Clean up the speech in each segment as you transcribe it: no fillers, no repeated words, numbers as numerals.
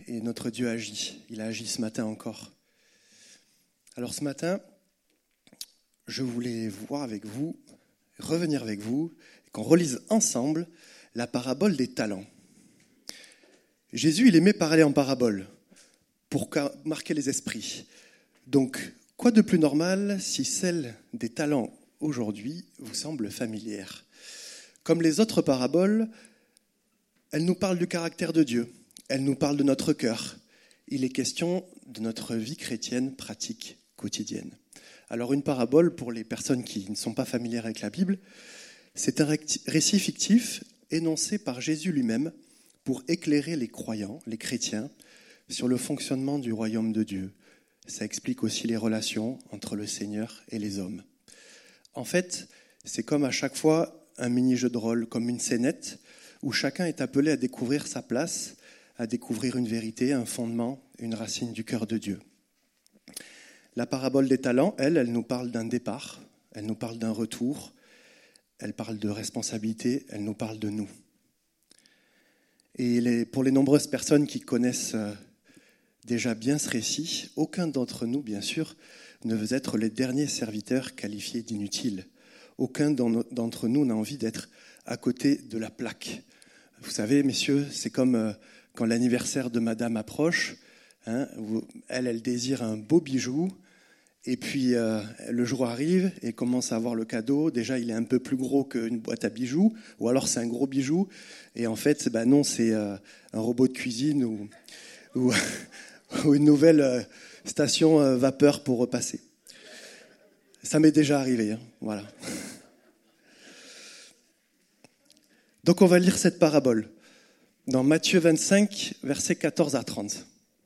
et notre Dieu agit. Il a agi ce matin encore. Alors ce matin, je voulais revenir avec vous, et qu'on relise ensemble la parabole des talents. Jésus, il aimait parler en parabole pour marquer les esprits. Donc, quoi de plus normal si celle des talents aujourd'hui vous semble familière ? Comme les autres paraboles, elle nous parle du caractère de Dieu, elle nous parle de notre cœur. Il est question de notre vie chrétienne pratique quotidienne. Alors une parabole, pour les personnes qui ne sont pas familières avec la Bible, c'est un récit fictif énoncé par Jésus lui-même pour éclairer les croyants, les chrétiens, sur le fonctionnement du royaume de Dieu. Ça explique aussi les relations entre le Seigneur et les hommes. En fait, c'est comme à chaque fois un mini-jeu de rôle, comme une scénette, où chacun est appelé à découvrir sa place, à découvrir une vérité, un fondement, une racine du cœur de Dieu. La parabole des talents, elle nous parle d'un départ, elle nous parle d'un retour, elle parle de responsabilité, elle nous parle de nous. Et pour les nombreuses personnes qui connaissent déjà bien ce récit, aucun d'entre nous, bien sûr, ne veut être les derniers serviteurs qualifiés d'inutiles. Aucun d'entre nous n'a envie d'être à côté de la plaque. Vous savez, messieurs, c'est comme quand l'anniversaire de madame approche. Elle désire un beau bijou. Et puis, le jour arrive et commence à avoir le cadeau. Déjà, il est un peu plus gros qu'une boîte à bijoux. Ou alors, c'est un gros bijou. Et en fait, non, c'est un robot de cuisine ou une nouvelle station vapeur pour repasser. Ça m'est déjà arrivé. Voilà. Donc, on va lire cette parabole dans Matthieu 25, versets 14 à 30.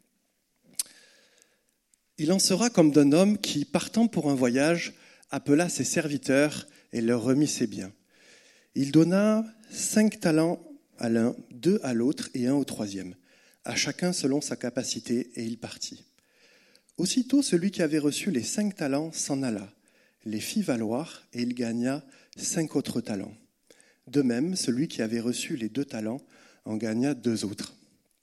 Il en sera comme d'un homme qui, partant pour un voyage, appela ses serviteurs et leur remit ses biens. Il donna 5 talents à l'un, 2 à l'autre et 1 au troisième, à chacun selon sa capacité, et il partit. Aussitôt, celui qui avait reçu les 5 talents s'en alla, les fit valoir, et il gagna 5 autres talents. De même, celui qui avait reçu les 2 talents en gagna 2 autres.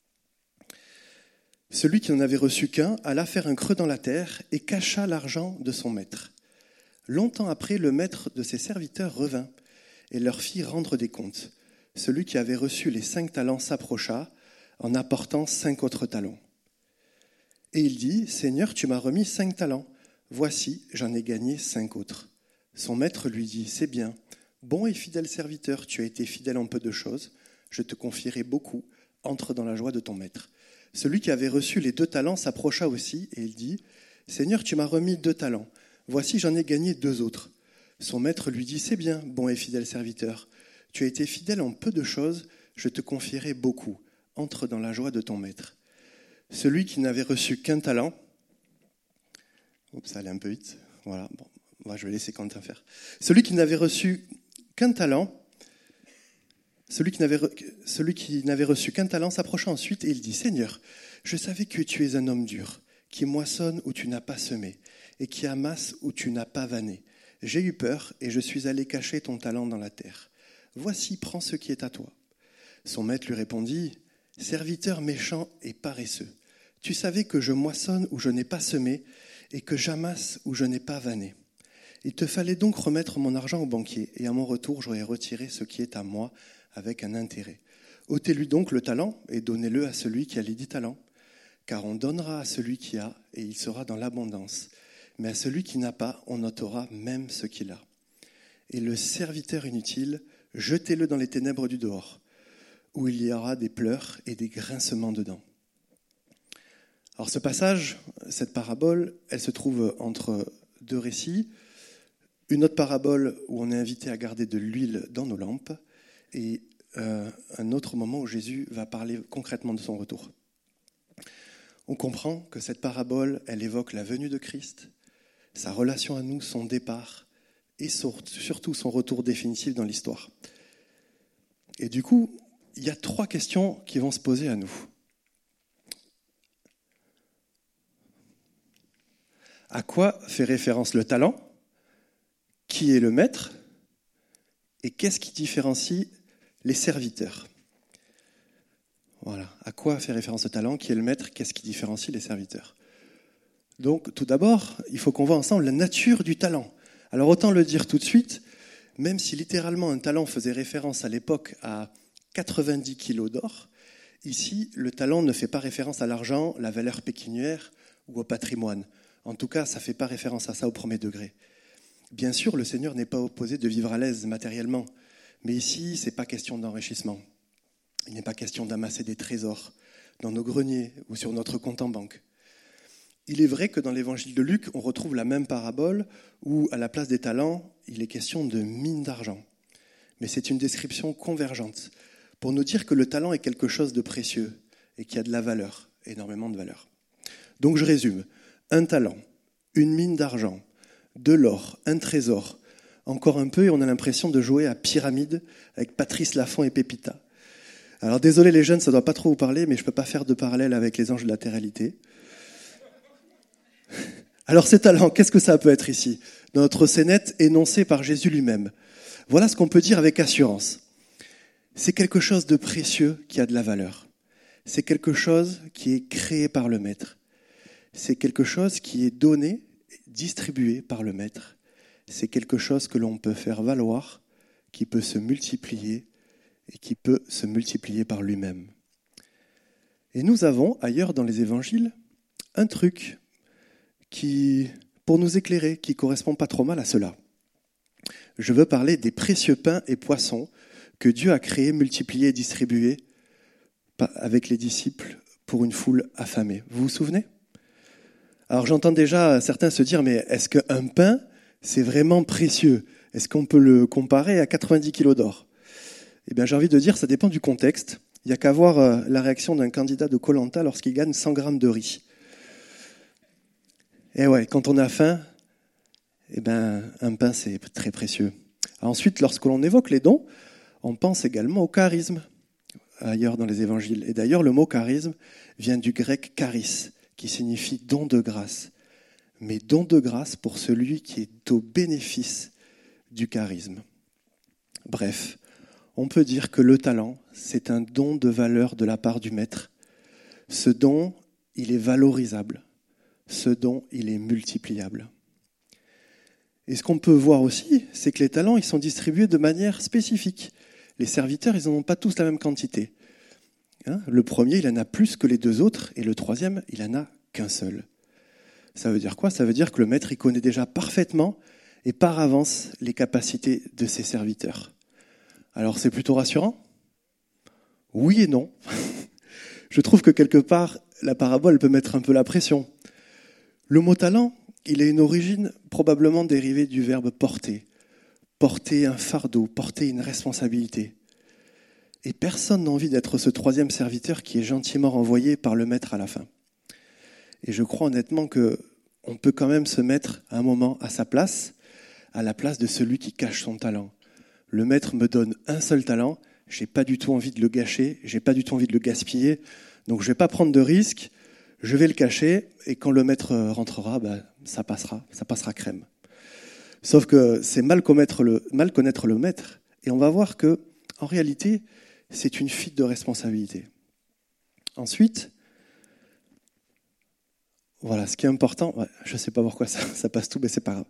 Celui qui n'en avait reçu qu'un alla faire un creux dans la terre et cacha l'argent de son maître. Longtemps après, le maître de ses serviteurs revint et leur fit rendre des comptes. Celui qui avait reçu les 5 talents s'approcha en apportant 5 autres talents. Et il dit, « Seigneur, tu m'as remis 5 talents. Voici, j'en ai gagné 5 autres. » Son maître lui dit, « C'est bien, bon et fidèle serviteur, tu as été fidèle en peu de choses, je te confierai beaucoup, entre dans la joie de ton maître. » Celui qui avait reçu les 2 talents s'approcha aussi et il dit, « Seigneur, tu m'as remis 2 talents. Voici, j'en ai gagné 2 autres. » Son maître lui dit, « C'est bien, bon et fidèle serviteur. Tu as été fidèle en peu de choses, je te confierai beaucoup. Entre dans la joie de ton maître. » Celui qui n'avait reçu qu'un talent, ça allait un peu vite, voilà, bon, je vais laisser Quentin faire. Celui qui n'avait reçu qu'un talent, Celui qui n'avait reçu qu'un talent s'approcha ensuite et il dit, « Seigneur, je savais que tu es un homme dur, qui moissonne où tu n'as pas semé, et qui amasse où tu n'as pas vanné. J'ai eu peur et je suis allé cacher ton talent dans la terre. Voici, prends ce qui est à toi. » Son maître lui répondit, « Serviteur méchant et paresseux, tu savais que je moissonne où je n'ai pas semé, et que j'amasse où je n'ai pas vanné. Il te fallait donc remettre mon argent au banquier, et à mon retour j'aurais retiré ce qui est à moi, avec un intérêt. Ôtez-lui donc le talent et donnez-le à celui qui a les 10 talents, car on donnera à celui qui a et il sera dans l'abondance. Mais à celui qui n'a pas, on ôtera même ce qu'il a. Et le serviteur inutile, jetez-le dans les ténèbres du dehors, où il y aura des pleurs et des grincements de dents. » Alors ce passage, cette parabole, elle se trouve entre 2 récits. Une autre parabole où on est invité à garder de l'huile dans nos lampes, et un autre moment où Jésus va parler concrètement de son retour. On comprend que cette parabole, elle évoque la venue de Christ, sa relation à nous, son départ, et surtout son retour définitif dans l'histoire. Et du coup, il y a 3 questions qui vont se poser à nous. À quoi fait référence le talent ? Qui est le maître ? Et qu'est-ce qui différencie les serviteurs ? Voilà. À quoi fait référence le talent? Qui est le maître? Qu'est-ce qui différencie les serviteurs? Donc, tout d'abord, il faut qu'on voit ensemble la nature du talent. Alors, autant le dire tout de suite, même si littéralement un talent faisait référence à l'époque à 90 kilos d'or, ici, le talent ne fait pas référence à l'argent, la valeur pécuniaire ou au patrimoine. En tout cas, ça ne fait pas référence à ça au premier degré. Bien sûr, le Seigneur n'est pas opposé de vivre à l'aise matériellement, mais ici, ce n'est pas question d'enrichissement. Il n'est pas question d'amasser des trésors dans nos greniers ou sur notre compte en banque. Il est vrai que dans l'évangile de Luc, on retrouve la même parabole où, à la place des talents, il est question de mines d'argent. Mais c'est une description convergente pour nous dire que le talent est quelque chose de précieux et qui a de la valeur, énormément de valeur. Donc je résume. Un talent, une mine d'argent, de l'or, un trésor. Encore un peu et on a l'impression de jouer à pyramide avec Patrice Laffont et Pépita. Alors désolé les jeunes, ça ne doit pas trop vous parler, mais je ne peux pas faire de parallèle avec les anges de la terre-réalité. Alors ces talents, qu'est-ce que ça peut être ici? Dans notre scénette énoncée par Jésus lui-même. Voilà ce qu'on peut dire avec assurance. C'est quelque chose de précieux qui a de la valeur. C'est quelque chose qui est créé par le Maître. C'est quelque chose qui est donné, distribué par le Maître. C'est quelque chose que l'on peut faire valoir, qui peut se multiplier et qui peut se multiplier par lui-même. Et nous avons, ailleurs dans les évangiles, un truc qui, pour nous éclairer, qui correspond pas trop mal à cela. Je veux parler des précieux pains et poissons que Dieu a créés, multipliés et distribués avec les disciples pour une foule affamée. Vous vous souvenez? Alors j'entends déjà certains se dire, mais est-ce qu'un pain, c'est vraiment précieux? Est-ce qu'on peut le comparer à 90 kilos d'or? Eh bien, j'ai envie de dire, ça dépend du contexte. Il n'y a qu'à voir la réaction d'un candidat de Koh-Lanta lorsqu'il gagne 100 grammes de riz. Et ouais, quand on a faim, eh ben, un pain, c'est très précieux. Ensuite, lorsque l'on évoque les dons, on pense également au charisme, ailleurs dans les évangiles. Et d'ailleurs, le mot charisme vient du grec charis, qui signifie don de grâce. Mais don de grâce pour celui qui est au bénéfice du charisme. Bref, on peut dire que le talent, c'est un don de valeur de la part du Maître. Ce don, il est valorisable. Ce don, il est multipliable. Et ce qu'on peut voir aussi, c'est que les talents, ils sont distribués de manière spécifique. Les serviteurs, ils n'en ont pas tous la même quantité. Le premier, il en a plus que les deux autres, et le troisième, il en a qu'un seul. Ça veut dire quoi? Ça veut dire que le Maître, il connaît déjà parfaitement et par avance les capacités de ses serviteurs. Alors c'est plutôt rassurant? Oui et non. Je trouve que quelque part, la parabole peut mettre un peu la pression. Le mot talent, il a une origine probablement dérivée du verbe porter. Porter un fardeau, porter une responsabilité. Et personne n'a envie d'être ce troisième serviteur qui est gentiment renvoyé par le Maître à la fin. Et je crois honnêtement qu'on peut quand même se mettre à un moment à sa place, à la place de celui qui cache son talent. Le Maître me donne un seul talent, j'ai pas du tout envie de le gâcher, j'ai pas du tout envie de le gaspiller, donc je vais pas prendre de risques, je vais le cacher, et quand le Maître rentrera, ça passera crème. Sauf que c'est mal connaître le Maître, et on va voir que, en réalité, c'est une fuite de responsabilité. Ensuite, voilà, ce qui est important, je ne sais pas pourquoi ça passe tout, mais c'est pas grave.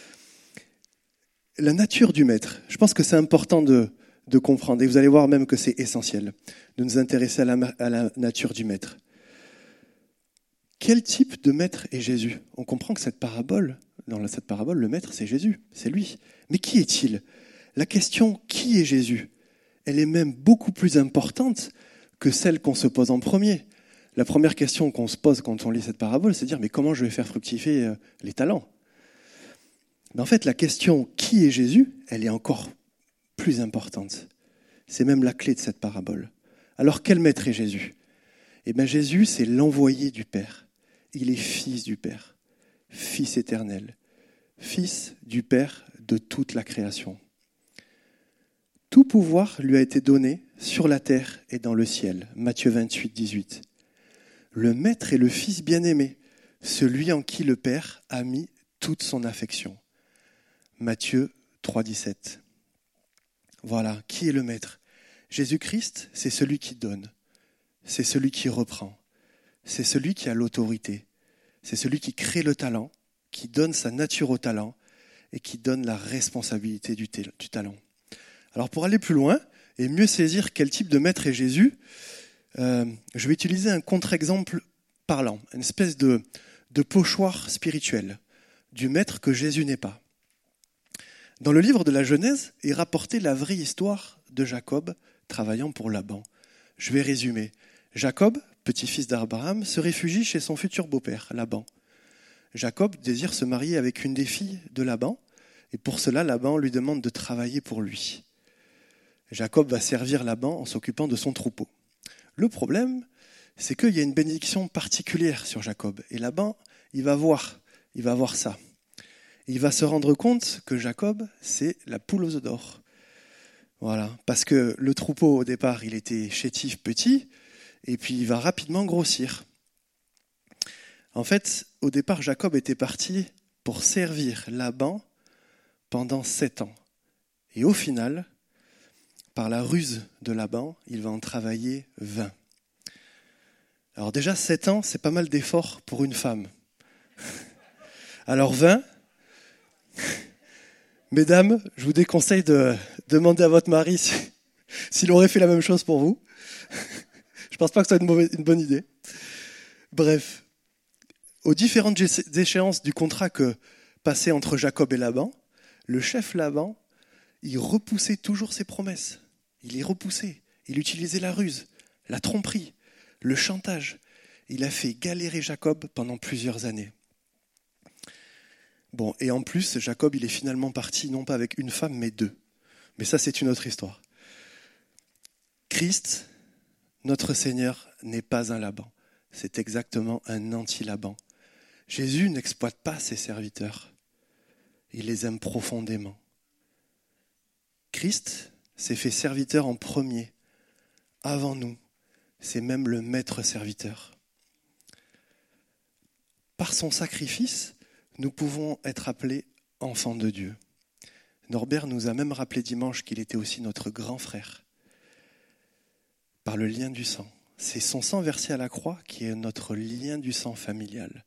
La nature du Maître, je pense que c'est important de comprendre, et vous allez voir même que c'est essentiel, de nous intéresser à la nature du Maître. Quel type de Maître est Jésus? On comprend que dans cette parabole, le Maître, c'est Jésus, c'est lui. Mais qui est-il? La question « qui est Jésus ?» elle est même beaucoup plus importante que celle qu'on se pose en premier. La première question qu'on se pose quand on lit cette parabole, c'est de dire « mais comment je vais faire fructifier les talents ?» Mais en fait, la question « qui est Jésus ?» elle est encore plus importante. C'est même la clé de cette parabole. Alors, quel Maître est Jésus? Eh bien, Jésus, c'est l'envoyé du Père. Il est fils du Père, fils éternel, fils du Père de toute la création. Tout pouvoir lui a été donné sur la terre et dans le ciel. Matthieu 28, 18. Le Maître est le Fils bien-aimé, celui en qui le Père a mis toute son affection. Matthieu 3, 17. Voilà, qui est le Maître? Jésus-Christ, c'est celui qui donne. c'est celui qui reprend. C'est celui qui a l'autorité. C'est celui qui crée le talent, qui donne sa nature au talent et qui donne la responsabilité du talent. Alors pour aller plus loin et mieux saisir quel type de maître est Jésus, je vais utiliser un contre-exemple parlant, une espèce de pochoir spirituel du maître que Jésus n'est pas. Dans le livre de la Genèse est rapportée la vraie histoire de Jacob travaillant pour Laban. Je vais résumer. Jacob, petit-fils d'Abraham, se réfugie chez son futur beau-père, Laban. Jacob désire se marier avec une des filles de Laban, et pour cela, Laban lui demande de travailler pour lui. Jacob va servir Laban en s'occupant de son troupeau. Le problème, c'est qu'il y a une bénédiction particulière sur Jacob, et Laban, il va voir ça. Il va se rendre compte que Jacob, c'est la poule aux œufs d'or. Voilà, parce que le troupeau, au départ, il était chétif, petit, et puis il va rapidement grossir. En fait, au départ, Jacob était parti pour servir Laban pendant 7 ans. Et au final, par la ruse de Laban, il va en travailler 20. Alors déjà, 7 ans, c'est pas mal d'efforts pour une femme. Alors 20, mesdames, je vous déconseille de demander à votre mari s'il aurait fait la même chose pour vous. Je pense pas que ce soit une bonne idée. Bref, aux différentes échéances du contrat que passait entre Jacob et Laban, le chef Laban, il repoussait toujours ses promesses. Il les repoussait. Il utilisait la ruse, la tromperie, le chantage. Il a fait galérer Jacob pendant plusieurs années. Bon, et en plus, Jacob, il est finalement parti, non pas avec une femme, mais 2. Mais ça, c'est une autre histoire. Christ, notre Seigneur, n'est pas un Laban. C'est exactement un anti-Laban. Jésus n'exploite pas ses serviteurs. Il les aime profondément. Christ s'est fait serviteur en premier, avant nous. C'est même le maître serviteur. Par son sacrifice, nous pouvons être appelés enfants de Dieu. Norbert nous a même rappelé dimanche qu'il était aussi notre grand frère, par le lien du sang. C'est son sang versé à la croix qui est notre lien du sang familial.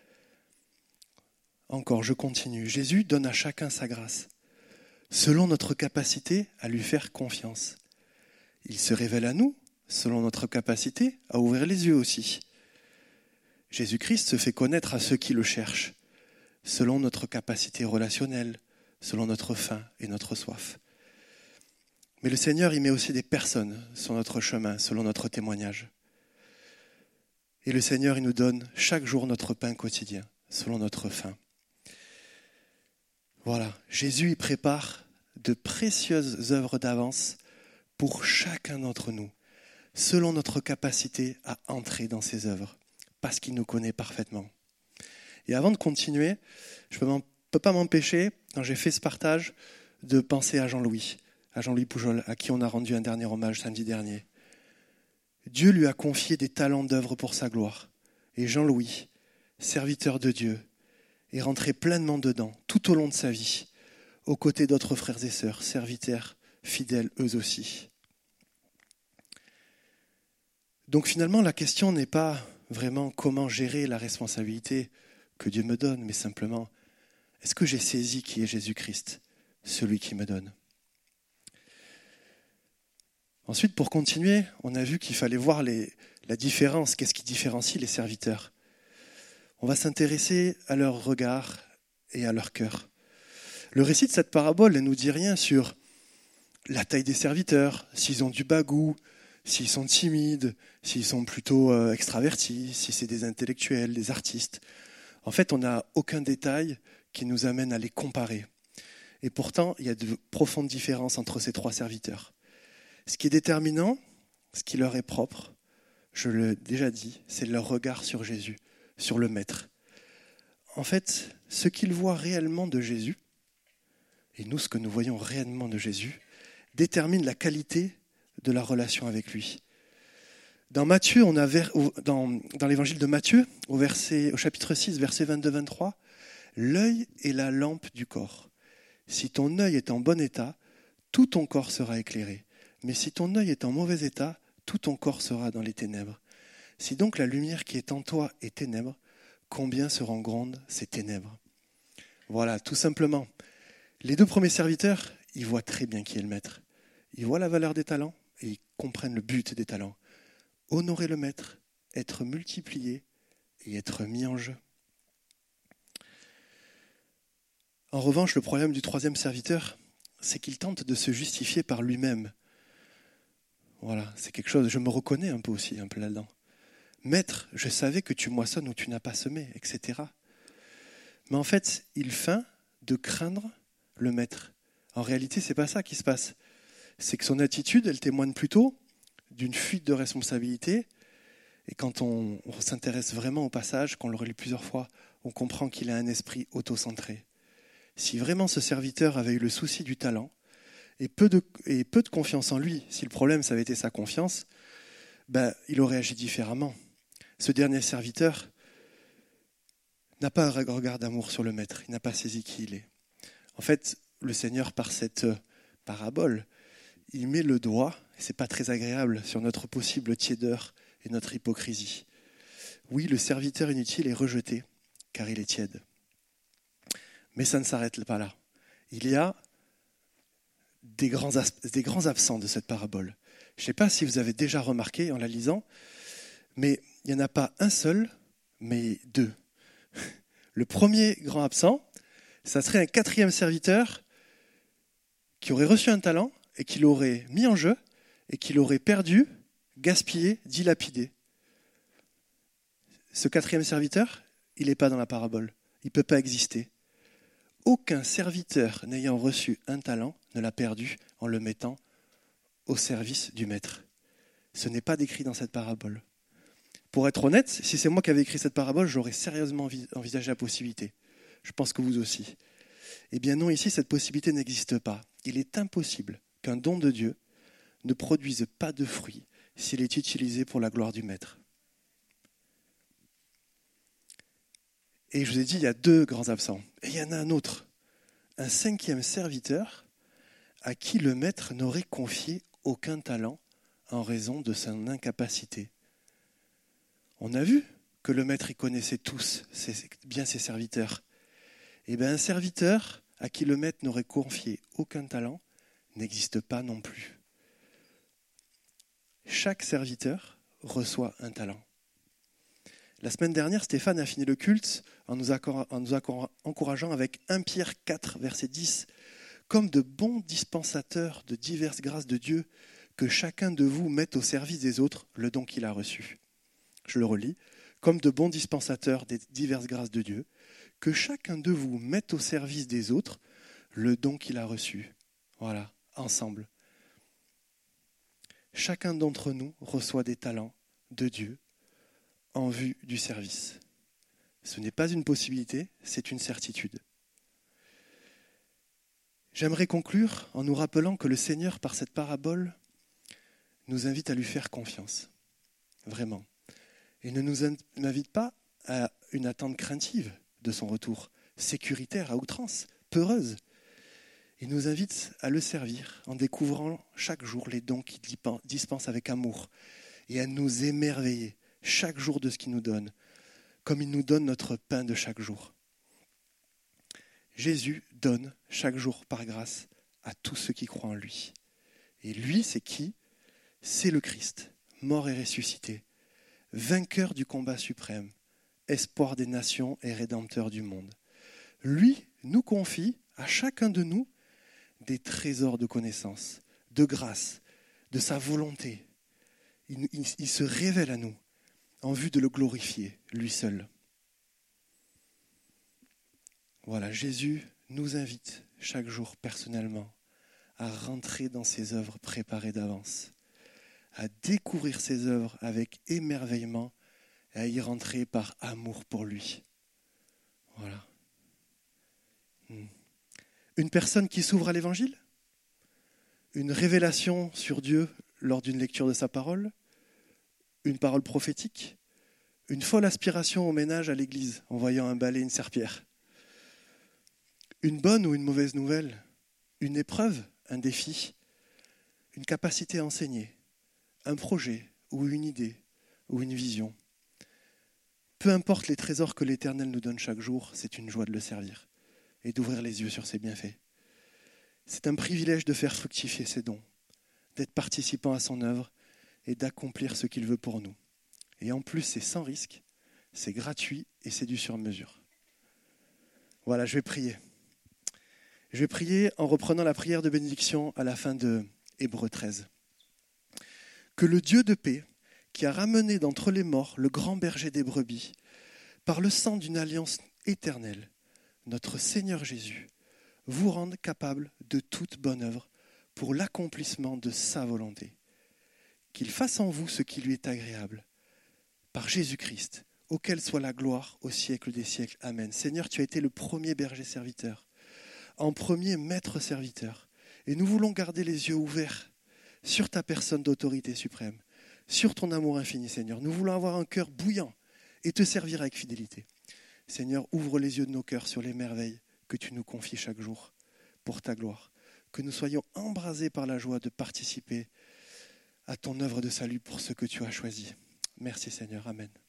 Encore, je continue. Jésus donne à chacun sa grâce, selon notre capacité à lui faire confiance. Il se révèle à nous, selon notre capacité à ouvrir les yeux aussi. Jésus-Christ se fait connaître à ceux qui le cherchent, selon notre capacité relationnelle, selon notre faim et notre soif. Mais le Seigneur, il met aussi des personnes sur notre chemin, selon notre témoignage. Et le Seigneur, il nous donne chaque jour notre pain quotidien, selon notre faim. Voilà, Jésus, il prépare de précieuses œuvres d'avance pour chacun d'entre nous, selon notre capacité à entrer dans ces œuvres, parce qu'il nous connaît parfaitement. Et avant de continuer, je ne peux pas m'empêcher, quand j'ai fait ce partage, de penser à Jean-Louis Poujol, à qui on a rendu un dernier hommage samedi dernier. Dieu lui a confié des talents d'œuvre pour sa gloire. Et Jean-Louis, serviteur de Dieu, est rentré pleinement dedans, tout au long de sa vie, aux côtés d'autres frères et sœurs, serviteurs, fidèles eux aussi. Donc finalement, la question n'est pas vraiment comment gérer la responsabilité que Dieu me donne, mais simplement, est-ce que j'ai saisi qui est Jésus-Christ, celui qui me donne ? Ensuite, pour continuer, on a vu qu'il fallait voir la différence, qu'est-ce qui différencie les serviteurs. On va s'intéresser à leur regard et à leur cœur. Le récit de cette parabole ne nous dit rien sur la taille des serviteurs, s'ils ont du bagou, s'ils sont timides, s'ils sont plutôt extravertis, si c'est des intellectuels, des artistes. En fait, on n'a aucun détail qui nous amène à les comparer. Et pourtant, il y a de profondes différences entre ces 3 serviteurs. Ce qui est déterminant, ce qui leur est propre, je l'ai déjà dit, c'est leur regard sur Jésus, sur le Maître. En fait, ce qu'ils voient réellement de Jésus, et nous, ce que nous voyons réellement de Jésus, détermine la qualité de la relation avec lui. Dans Matthieu, dans l'évangile de Matthieu, au chapitre 6, versets 22-23, l'œil est la lampe du corps. Si ton œil est en bon état, tout ton corps sera éclairé. Mais si ton œil est en mauvais état, tout ton corps sera dans les ténèbres. Si donc la lumière qui est en toi est ténèbres, combien seront grandes ces ténèbres? Voilà, tout simplement. Les deux premiers serviteurs, ils voient très bien qui est le maître. Ils voient la valeur des talents et ils comprennent le but des talents. Honorer le maître, être multiplié et être mis en jeu. En revanche, le problème du troisième serviteur, c'est qu'il tente de se justifier par lui-même. Voilà, c'est quelque chose, je me reconnais un peu aussi, un peu là-dedans. Maître, je savais que tu moissonnes où tu n'as pas semé, etc. Mais en fait, il feint de craindre le maître. En réalité, c'est pas ça qui se passe. C'est que son attitude, elle témoigne plutôt d'une fuite de responsabilité. Et quand on s'intéresse vraiment au passage, qu'on le relit plusieurs fois, on comprend qu'il a un esprit autocentré. Si vraiment ce serviteur avait eu le souci du talent et peu de confiance en lui, si le problème ça avait été sa confiance, il aurait agi différemment. Ce dernier serviteur n'a pas un regard d'amour sur le maître, il n'a pas saisi qui il est. En fait, le Seigneur, par cette parabole, il met le doigt, et ce n'est pas très agréable, sur notre possible tiédeur et notre hypocrisie. Oui, le serviteur inutile est rejeté, car il est tiède. Mais ça ne s'arrête pas là. Il y a des grands absents de cette parabole. Je ne sais pas si vous avez déjà remarqué en la lisant, mais il n'y en a pas un seul, mais deux. Le premier grand absent, ça serait un quatrième serviteur qui aurait reçu un talent et qui l'aurait mis en jeu et qui l'aurait perdu, gaspillé, dilapidé. Ce quatrième serviteur, il n'est pas dans la parabole. Il ne peut pas exister. Aucun serviteur n'ayant reçu un talent ne l'a perdu en le mettant au service du maître. Ce n'est pas décrit dans cette parabole. Pour être honnête, si c'est moi qui avais écrit cette parabole, j'aurais sérieusement envisagé la possibilité. Je pense que vous aussi. Eh bien non, ici, cette possibilité n'existe pas. Il est impossible qu'un don de Dieu ne produise pas de fruits s'il est utilisé pour la gloire du maître. Et je vous ai dit, il y a deux grands absents. Et il y en a un autre, un cinquième serviteur à qui le maître n'aurait confié aucun talent en raison de son incapacité. On a vu que le maître y connaissait tous bien ses serviteurs. Et bien un serviteur à qui le maître n'aurait confié aucun talent n'existe pas non plus. Chaque serviteur reçoit un talent. La semaine dernière, Stéphane a fini le culte en nous encourageant avec 1 Pierre 4, verset 10. Comme de bons dispensateurs de diverses grâces de Dieu, que chacun de vous mette au service des autres le don qu'il a reçu. Je le relis. Comme de bons dispensateurs des diverses grâces de Dieu, que chacun de vous mette au service des autres le don qu'il a reçu. Voilà, ensemble. Chacun d'entre nous reçoit des talents de Dieu en vue du service. Ce n'est pas une possibilité, c'est une certitude. J'aimerais conclure en nous rappelant que le Seigneur, par cette parabole, nous invite à lui faire confiance. Vraiment. Il ne nous invite pas à une attente craintive de son retour, sécuritaire à outrance, peureuse. Il nous invite à le servir en découvrant chaque jour les dons qu'il dispense avec amour et à nous émerveiller chaque jour de ce qu'il nous donne, comme il nous donne notre pain de chaque jour. Jésus donne chaque jour par grâce à tous ceux qui croient en lui. Et lui, c'est qui ? C'est le Christ, mort et ressuscité, vainqueur du combat suprême, espoir des nations et rédempteur du monde. Lui nous confie à chacun de nous des trésors de connaissance, de grâce, de sa volonté. Il se révèle à nous en vue de le glorifier, lui seul. Voilà, Jésus nous invite chaque jour personnellement à rentrer dans ses œuvres préparées d'avance, à découvrir ses œuvres avec émerveillement et à y rentrer par amour pour lui. Voilà. Une personne qui s'ouvre à l'évangile, une révélation sur Dieu lors d'une lecture de sa parole, une parole prophétique, une folle aspiration au ménage à l'église en voyant un balai et une serpillière. Une bonne ou une mauvaise nouvelle, une épreuve, un défi, une capacité à enseigner, un projet ou une idée ou une vision. Peu importe les trésors que l'Éternel nous donne chaque jour, c'est une joie de le servir et d'ouvrir les yeux sur ses bienfaits. C'est un privilège de faire fructifier ses dons, d'être participant à son œuvre et d'accomplir ce qu'il veut pour nous. Et en plus, c'est sans risque, c'est gratuit et c'est du sur-mesure. Voilà, je vais prier. Je vais prier en reprenant la prière de bénédiction à la fin de Hébreux 13. Que le Dieu de paix, qui a ramené d'entre les morts le grand berger des brebis, par le sang d'une alliance éternelle, notre Seigneur Jésus, vous rende capable de toute bonne œuvre pour l'accomplissement de sa volonté. Qu'il fasse en vous ce qui lui est agréable, par Jésus-Christ, auquel soit la gloire au siècle des siècles. Amen. Seigneur, tu as été le premier berger serviteur, en premier maître serviteur. Et nous voulons garder les yeux ouverts sur ta personne d'autorité suprême, sur ton amour infini, Seigneur. Nous voulons avoir un cœur bouillant et te servir avec fidélité. Seigneur, ouvre les yeux de nos cœurs sur les merveilles que tu nous confies chaque jour pour ta gloire. Que nous soyons embrasés par la joie de participer à ton œuvre de salut pour ce que tu as choisi. Merci Seigneur. Amen.